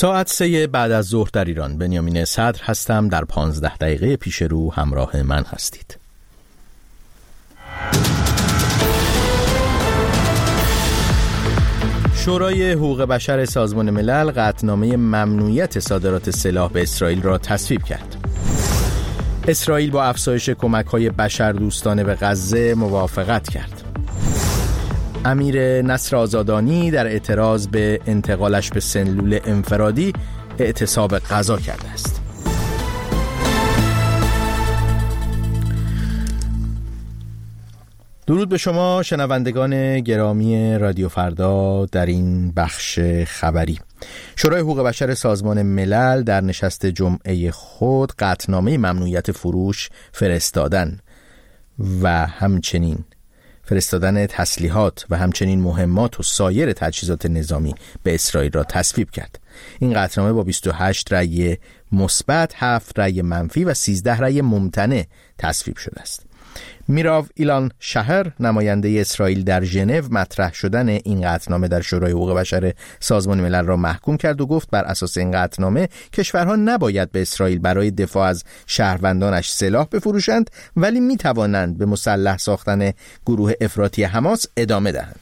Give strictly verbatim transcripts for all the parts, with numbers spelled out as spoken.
ساعت سه بعد از ظهر در ایران. بنیامین صدر هستم. در پانزده دقیقه پیش رو همراه من هستید. شورای حقوق بشر سازمان ملل قطعنامه ممنوعیت صادرات سلاح به اسرائیل را تصویب کرد. اسرائیل با افزایش کمک‌های بشردوستانه به غزه موافقت کرد. امیر نصر آزادانی در اعتراض به انتقالش به سلول انفرادی اعتصاب غذا کرده است. درود به شما شنوندگان گرامی رادیو فردا. در این بخش خبری شورای حقوق بشر سازمان ملل در نشست جمعه خود قطعنامه ممنوعیت فروش فرستادن و همچنین فرستادن تسلیحات و همچنین مهمات و سایر تجهیزات نظامی به اسرائیل را تصویب کرد. این قطعنامه با بیست و هشت رأی مثبت، هفت رأی منفی و سیزده رأی ممتنع تصویب شده است. میراو ایلان شهر، نماینده اسرائیل در ژنو، مطرح شدن این قطعنامه در شورای حقوق بشر سازمان ملل را محکوم کرد و گفت بر اساس این قطعنامه کشورها نباید به اسرائیل برای دفاع از شهروندانش سلاح بفروشند، ولی می توانند به مسلح ساختن گروه افراطی حماس ادامه دهند.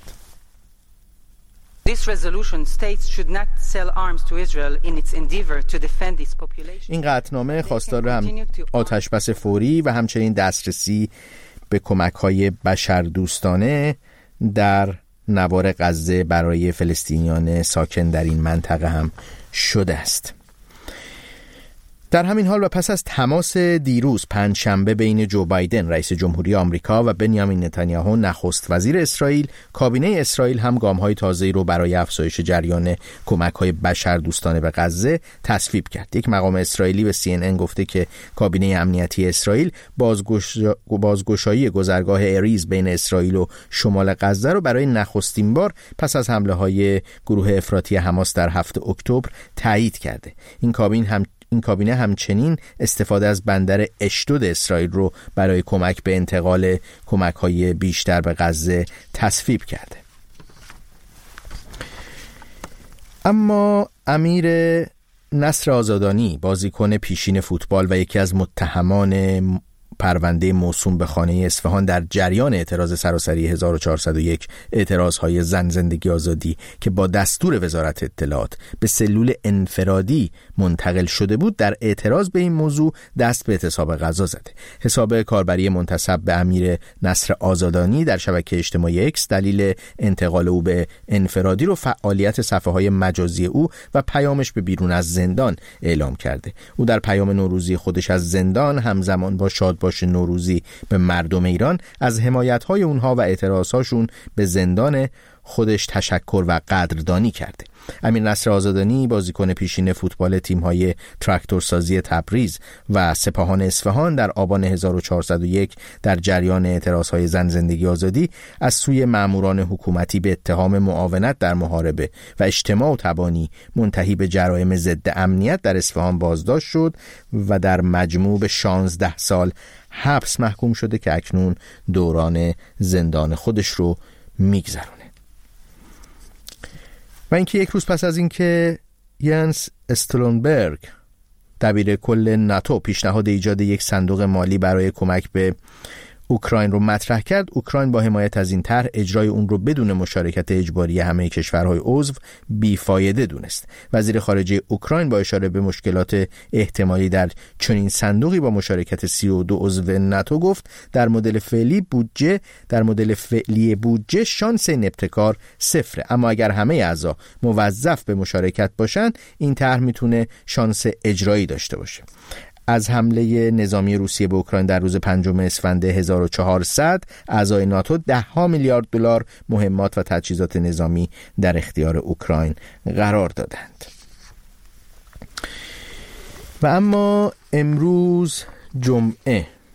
این قطعنامه خواستار هم آتشبس فوری و همچنین دسترسی به کمک‌های بشردوستانه در نوار غزه برای فلسطینیان ساکن در این منطقه هم شده است. در همین حال و پس از تماس دیروز پنجشنبه بین جو بایدن رئیس جمهوری آمریکا و بنیامین نتانیاهو نخست وزیر اسرائیل، کابینه اسرائیل هم گام‌های تازه‌ای رو برای افزایش جریان کمک‌های بشردوستانه به غزه تصویب کرد. یک مقام اسرائیلی به سی ان ان گفته که کابینه امنیتی اسرائیل بازگش... بازگشایی گذرگاه اریز بین اسرائیل و شمال غزه رو برای نخستین بار پس از حمله‌های گروه افراطی حماس در هفتم اکتبر تایید کرده. این کابینه هم این کابینه همچنین استفاده از بندر اشدود اسرائیل رو برای کمک به انتقال کمک‌های بیشتر به غزه تصویب کرده. اما امیر نصر آزادانی، بازیکن پیشین فوتبال و یکی از متهمان پرونده موسوم به خانه اصفهان در جریان اعتراض سراسری هزار و چهارصد و یک اعتراضهای زن زندگی آزادی که با دستور وزارت اطلاعات به سلول انفرادی منتقل شده بود، در اعتراض به این موضوع دست به اعتصاب غذا زده. حساب کاربری منتسب به امیر نصر آزادانی در شبکه اجتماعی اکس دلیل انتقال او به انفرادی رو فعالیت صفحه‌های مجازی او و پیامش به بیرون از زندان اعلام کرده. او در پیام نوروزی خودش از زندان همزمان با شاد باش نوروزی به مردم ایران از حمایت‌های اونها و اعتراضهاشون به زندان خودش تشکر و قدردانی کرده. امیر نصر آزادانی، بازیکن پیشین فوتبال تیم‌های تراکتورسازی تبریز و سپاهان اصفهان، در آبان هزار و چهارصد و یک در جریان اعتراضهای زن زندگی آزادی از سوی ماموران حکومتی به اتهام معاونت در محاربه و اجتماع و تبانی منتهی به جرایم ضد امنیت در اصفهان بازداشت شد و در مجموع به شانزده سال حبس محکوم شده که اکنون دوران زندان خودش رو میگذرونه. و اینکه یک روز پس از اینکه ینس استولنبرگ، دبیر کل ناتو، پیشنهاد ایجاد یک صندوق مالی برای کمک به اوکراین رو مطرح کرد، اوکراین با حمایت از این طرح اجرای اون رو بدون مشارکت اجباری همه کشورهای عضو بیفایده دونست. وزیر خارجه اوکراین با اشاره به مشکلات احتمالی در چنین صندوقی با مشارکت سی و دو عضو ناتو گفت در مدل فعلی بودجه در مدل فعلی بودجه شانس این ابتکار صفره، اما اگر همه اعضا موظف به مشارکت باشن این طرح میتونه شانس اجرایی داشته باشه. از حمله نظامی روسیه به اوکراین در روز پنجم اسفند هزار و چهارصد اعضای ناتو ده ها میلیارد دلار مهمات و تجهیزات نظامی در اختیار اوکراین قرار دادند. و اما امروز جمعه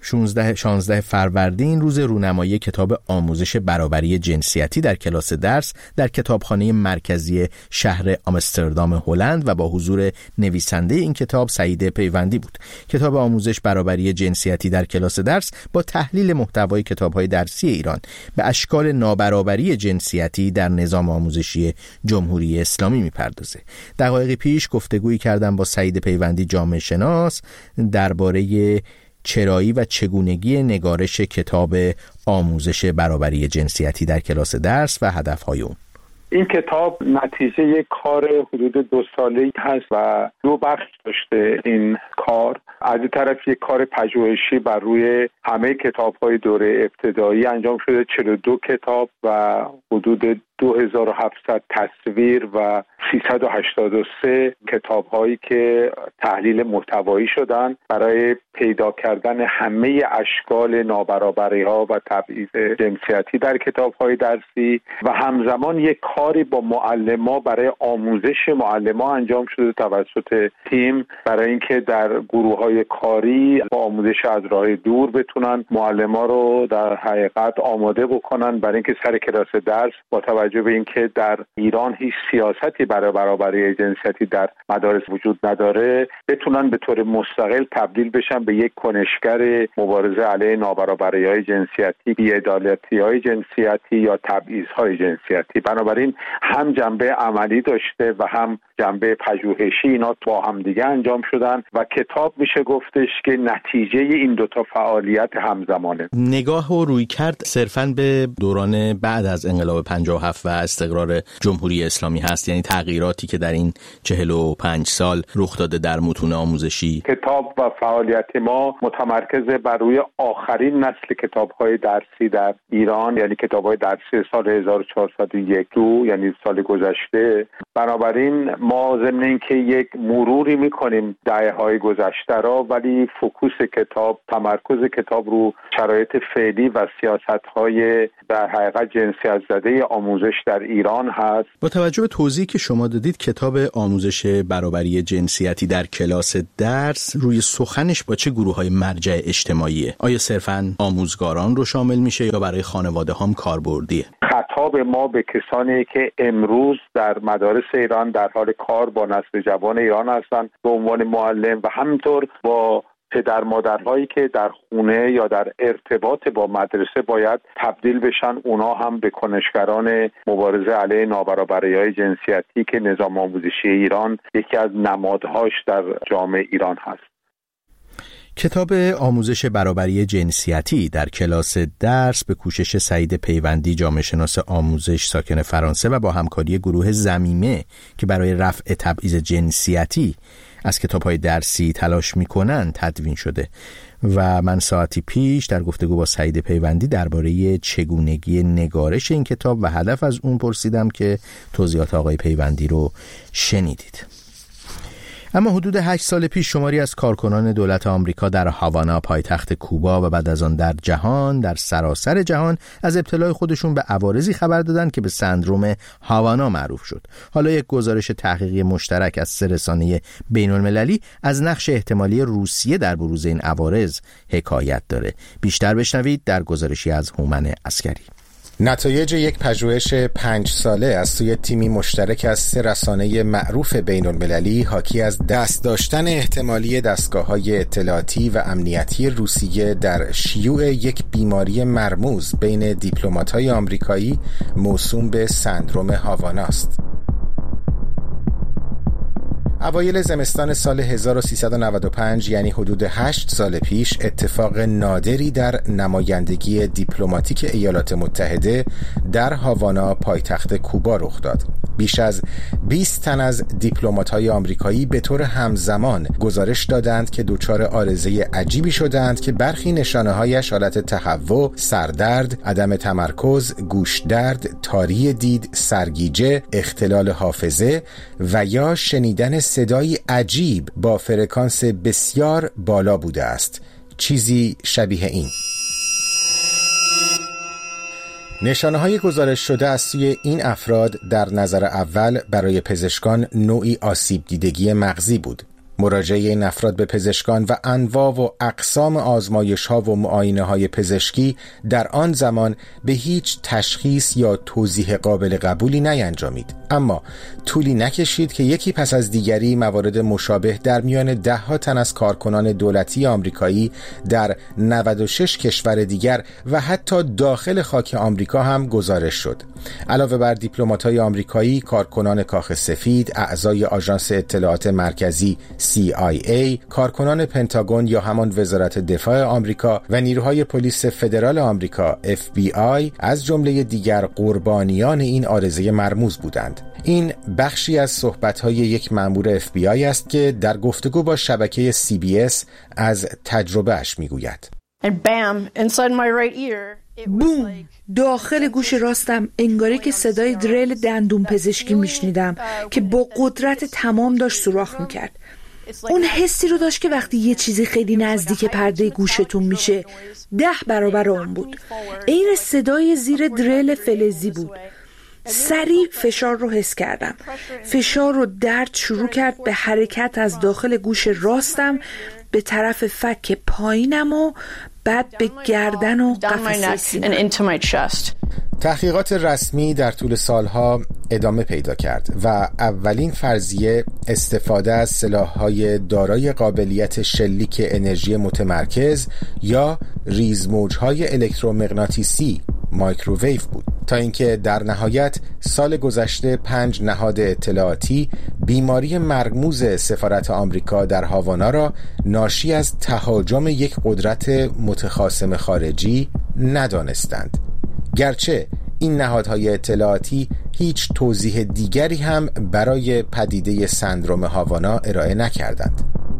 شانزده شانزده فروردین روز رونمایی کتاب آموزش برابری جنسیتی در کلاس درس در کتابخانه مرکزی شهر آمستردام هلند و با حضور نویسنده این کتاب سعید پیوندی بود. کتاب آموزش برابری جنسیتی در کلاس درس با تحلیل محتوای کتاب‌های درسی ایران به اشکال نابرابری جنسیتی در نظام آموزشی جمهوری اسلامی می‌پردازه. دقایقی پیش گفتگویی کردم با سعید پیوندی جامعه شناس درباره چرایی و چگونگی نگارش کتاب آموزش برابری جنسیتی در کلاس درس و هدف‌های اون. این کتاب نتیجه یک کار حدود دو ساله‌ای هست و دو بخش داشته. این کار از این طرف یک کار پژوهشی بر روی همه کتاب‌های دوره ابتدایی انجام شده، چهل و دو کتاب و حدود دو هزار و هفتصد تصویر و سیصد و هشتاد و سه کتاب‌هایی که تحلیل محتوایی شدن برای پیدا کردن همه اشکال نابرابری‌ها و تبعیض جنسیتی در کتاب‌های درسی و همزمان یک کاری با معلم‌ها برای آموزش معلم‌ها انجام شده توسط تیم برای اینکه در گروه‌های کاری با آموزش از راه دور بتونن معلم‌ها رو در حقیقت آماده بکنن برای اینکه سر کلاس درس با توجه به اینکه در ایران هیچ سیاستی برای برابری جنسیتی در مدارس وجود نداره بتونن به طور مستقل تبدیل بشن به یک کنشگر مبارزه علیه نابرابری‌های جنسیتی، بی‌عدالتی‌های جنسیتی یا تبعیض‌های جنسیتی. بنابراین هم جنبه عملی داشته و هم جنبه پژوهشی، اینا با هم دیگه انجام شدن و کتاب میشه گفتش که نتیجه این دوتا فعالیت همزمانه. نگاه و روی کرد صرفاً به دوران بعد از انقلاب پنجاه و هفت و استقرار جمهوری اسلامی هست، یعنی تغییراتی که در این چهل و پنج سال رخ داده در متون آموزشی. کتاب و فعالیت ما متمرکز بر روی آخرین نسل کتاب‌های درسی در ایران، یعنی کتاب‌های درسی سال هزار و چهارصد و یک دو، یعنی سال گذشته. بنابراین ما ضمن اینکه یک مروری می‌کنیم دهه‌های گذشته را، ولی فوکوس کتاب، تمرکز کتاب رو شرایط فعلی و سیاست‌های در حقیقت جنسیت زده آموزش در ایران هست. با توجه به توضیحی که شما دادید، کتاب آموزش برابری جنسیتی در کلاس درس روی سخنش با چه گروه‌های مرجع اجتماعیه؟ آیا صرفاً آموزگاران رو شامل میشه یا برای خانواده هم کاربردیه؟ خطاب ما به کسانی که امروز در مدارس ایران در حال کار با نسل جوان ایران هستند به عنوان معلم و همینطور با پدر مادرهایی که در خونه یا در ارتباط با مدرسه باید تبدیل بشن، اونا هم به کنشگران مبارزه علیه نابرابری‌های جنسیتی که نظام آموزشی ایران یکی از نمادهاش در جامعه ایران هست. کتاب آموزش برابری جنسیتی در کلاس درس به کوشش سعید پیوندی، جامعه شناس آموزش ساکن فرانسه و با همکاری گروه ضمیمه که برای رفع تبعیض جنسیتی از کتاب‌های درسی تلاش می‌کنند تدوین شده و من ساعتی پیش در گفتگو با سعید پیوندی درباره چگونگی نگارش این کتاب و هدف از اون پرسیدم که توضیحات آقای پیوندی رو شنیدید. اما حدود هشت سال پیش شماری از کارکنان دولت آمریکا در هاوانا پایتخت کوبا و بعد از آن در جهان، در سراسر جهان، از ابتلای خودشون به عوارضی خبر دادن که به سندروم هاوانا معروف شد. حالا یک گزارش تحقیقی مشترک از سه رسانه بین‌المللی از نقش احتمالی روسیه در بروز این عوارض حکایت داره. بیشتر بشنوید در گزارشی از هومن عسکری. نتایج یک پژوهش پنج ساله از سوی تیمی مشترک از سه رسانه معروف بین المللی حاکی از دست داشتن احتمالی دستگاه‌های اطلاعاتی و امنیتی روسیه در شیوع یک بیماری مرموز بین دیپلمات‌های آمریکایی موسوم به سندروم هاوانا است. اوایل زمستان سال هزار و سیصد و نود و پنج، یعنی حدود هشت سال پیش، اتفاق نادری در نمایندگی دیپلماتیک ایالات متحده در هاوانا پایتخت کوبا رخ داد. بیش از بیست تن از دیپلمات‌های آمریکایی به طور همزمان گزارش دادند که دچار عارضه عجیبی شدند که برخی نشانه‌هایش حالت تهوع، سردرد، عدم تمرکز، گوش درد، تاری دید، سرگیجه، اختلال حافظه و یا شنیدن صدایی عجیب با فرکانس بسیار بالا بوده است. چیزی شبیه این. نشانه‌های گزارش شده از سوی این افراد در نظر اول برای پزشکان نوعی آسیب دیدگی مغزی بود. مراجعه این افراد به پزشکان و انواع و اقسام آزمایش‌ها و معاینه‌های پزشکی در آن زمان به هیچ تشخیص یا توضیح قابل قبولی نینجامید. اما طولی نکشید که یکی پس از دیگری موارد مشابه در میان ده ها تن از کارکنان دولتی آمریکایی در نود و شش کشور دیگر و حتی داخل خاک آمریکا هم گزارش شد. علاوه بر دیپلمات‌های آمریکایی، کارکنان کاخ سفید، اعضای آژانس اطلاعات مرکزی سی آی ای، کارکنان پنتاگون یا همان وزارت دفاع آمریکا و نیروهای پلیس فدرال آمریکا اف بی آی از جمله دیگر قربانیان این عارضه مرموز بودند. این بخشی از صحبت‌های یک مأمور اف بی آی است که در گفتگو با شبکه سی بی اس از تجربه‌اش می‌گوید. بوم، داخل گوش راستم انگاری که صدای دریل دندون پزشکی میشنیدم که با قدرت تمام داشت سوراخ میکرد. اون حسی رو داشت که وقتی یه چیزی خیلی نزدیک پرده گوشتون میشه ده برابر اون بود. این صدای زیر دریل فلزی بود. سریع فشار رو حس کردم. فشار و درد شروع کرد به حرکت از داخل گوش راستم به طرف فک پایینم و بعد به گردن و قفسه سینه‌ام. تحقیقات رسمی در طول سالها ادامه پیدا کرد و اولین فرضیه استفاده از سلاح‌های دارای قابلیت شلیک انرژی متمرکز یا ریزموج‌های الکترومغناطیسی مایکروویو بود، تا اینکه در نهایت سال گذشته پنج نهاد اطلاعاتی بیماری مرموز سفارت آمریکا در هاوانا را ناشی از تهاجم یک قدرت متخاصم خارجی ندانستند، گرچه این نهادهای اطلاعاتی هیچ توضیح دیگری هم برای پدیده سندروم هاوانا ارائه نکردند.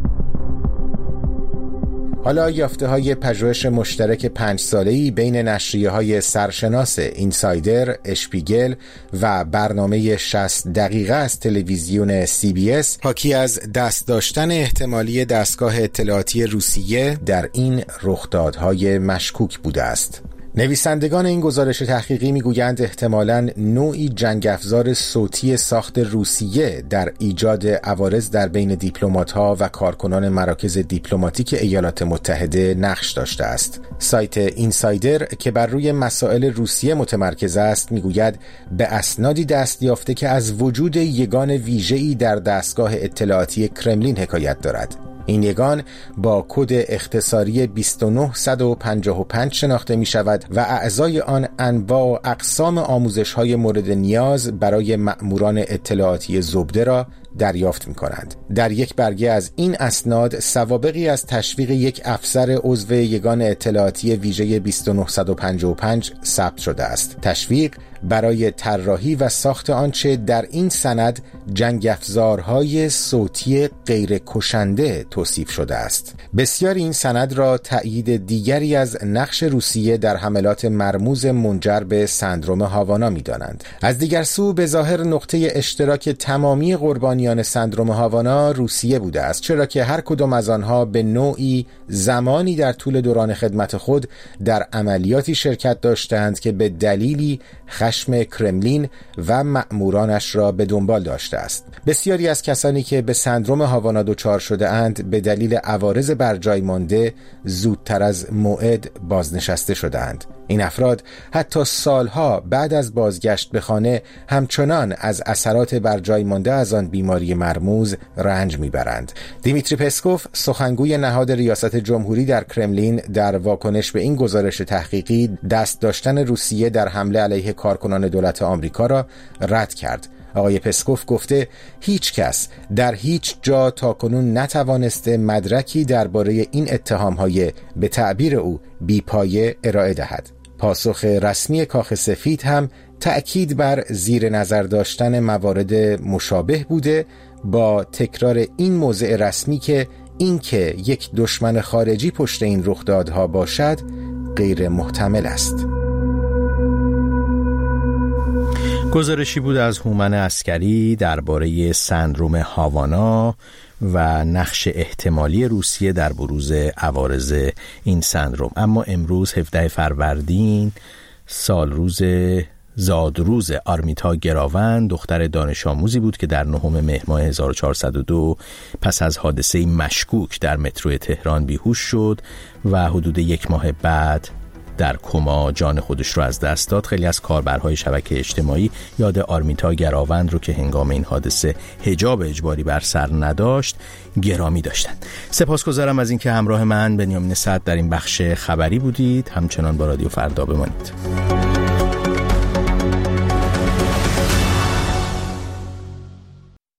حالا یافته‌های پژوهش مشترک پنج ساله‌ای بین نشریه‌های سرشناس اینسایدر، اشپیگل و برنامه شصت دقیقه از تلویزیون سی بی اس حاکی از دست داشتن احتمالی دستگاه اطلاعاتی روسیه در این رخدادهای مشکوک بوده است. نویسندگان این گزارش تحقیقی میگویند احتمالاً نوعی جنگ افزار صوتی ساخت روسیه در ایجاد عوارض در بین دیپلمات‌ها و کارکنان مراکز دیپلماتیک ایالات متحده نقش داشته است. سایت اینسایدر که بر روی مسائل روسیه متمرکز است میگوید به اسنادی دست یافته که از وجود یگان ویژه‌ای در دستگاه اطلاعاتی کرملین حکایت دارد. این یگان با کد اختصاری بیست و نه پنجاه و پنج شناخته می شود و اعضای آن انواع و اقسام آموزش‌های مورد نیاز برای مأموران اطلاعاتی زبده را دریافت می کنند. در یک برگه از این اسناد سوابقی از تشویق یک افسر عضو یگان اطلاعاتی ویژه بیست و نه پنجاه و پنج ثبت شده است. تشویق برای طراحی و ساخت آنچه در این سند جنگ افزارهای صوتی غیر کشنده توصیف شده است. بسیاری این سند را تأیید دیگری از نقش روسیه در حملات مرموز منجر به سندروم هاوانا می دانند. از دیگر سو به ظاهر نقطه اشتراک تمامی قربانیان سندروم هاوانا روسیه بوده است، چرا که هر کدام از آنها به نوعی زمانی در طول دوران خدمت خود در عملیاتی شرکت داشتند که به دلیلی خشم کرملین و مأمورانش را به دنبال داشته است. بسیاری از کسانی که به سندروم هاوانا دچار شده اند به دلیل عوارض بر جای مانده زودتر از موعد بازنشسته شده اند. این افراد حتی سالها بعد از بازگشت به خانه همچنان از اثرات بر جای مانده از آن بیماری مرموز رنج میبرند. دیمیتری پسکوف، سخنگوی نهاد ریاست جمهوری در کرملین، در واکنش به این گزارش تحقیقی دست داشتن روسیه در حمله علیه کارکنان دولت آمریکا را رد کرد. آقای پسکوف گفته هیچ کس در هیچ جا تاکنون نتوانسته مدرکی درباره این اتهام‌های به تعبیر او بی‌پایه ارائه دهد. پاسخ رسمی کاخ سفید هم تأکید بر زیر نظر داشتن موارد مشابه بوده، با تکرار این موضع رسمی که اینکه یک دشمن خارجی پشت این رخدادها باشد غیر محتمل است. گزارشی بود از هومن عسکری درباره سندروم هاوانا و نقش احتمالی روسیه در بروز عوارض این سندروم. اما امروز هفدهم فروردین سال روز زادروز آرمیتا گراوند دختر دانش آموزی بود که در نهم مهر ماه هزار و چهارصد و دو پس از حادثه مشکوک در مترو تهران بیهوش شد و حدود یک ماه بعد در کما جان خودش رو از دست داد. خیلی از کاربرهای شبکه اجتماعی یاد آرمیتا گراوند رو که هنگام این حادثه حجاب اجباری بر سر نداشت گرامی داشتند. سپاسگزارم از اینکه همراه من بنیامین سعد در این بخش خبری بودید. همچنان با رادیو فردا بمانید.